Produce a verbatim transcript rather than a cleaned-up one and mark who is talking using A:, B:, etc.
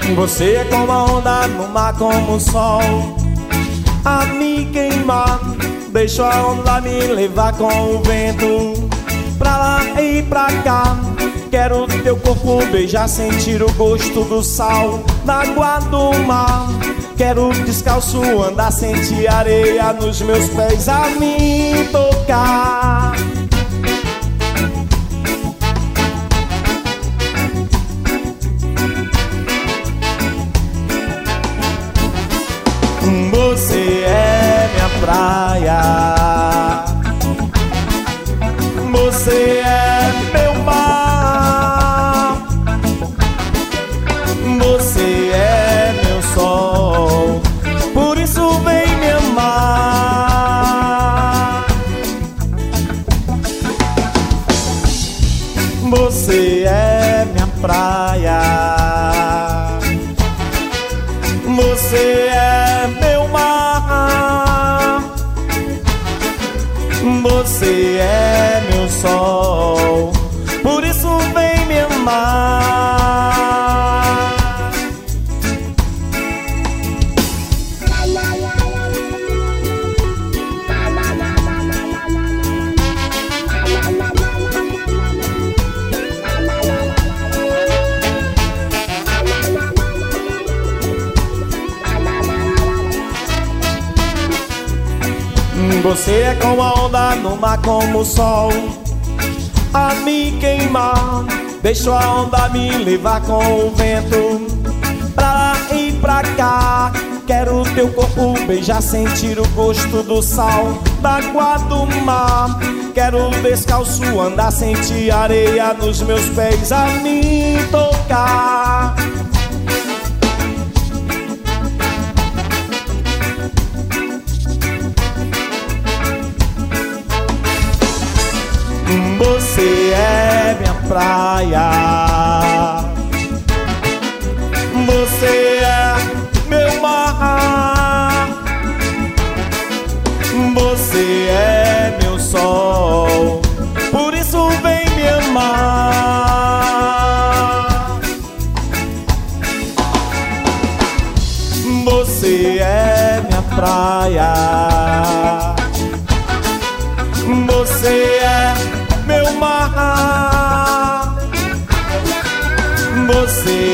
A: Você é como a onda no mar, como o sol a me queimar. Deixa a onda me levar com o vento pra lá e pra cá. Quero teu corpo beijar, sentir o gosto do sal na água do mar. Quero descalço andar, sentir areia nos meus pés a me tocar. Você é minha praia, você é meu mar, você é meu sol, por isso vem me amar. Você é minha praia, você é meu mar, você é meu sol, por isso vem me amar. Você é como a onda no mar, como o sol a me queimar. Deixa a onda me levar com o vento pra lá e pra cá. Quero teu corpo beijar, sentir o gosto do sal da água do mar. Quero descalço andar, sentir areia nos meus pés a me tocar. Você é minha praia, você é meu mar, você é meu sol, por isso vem me amar. Você é minha praia, você é meu mar, você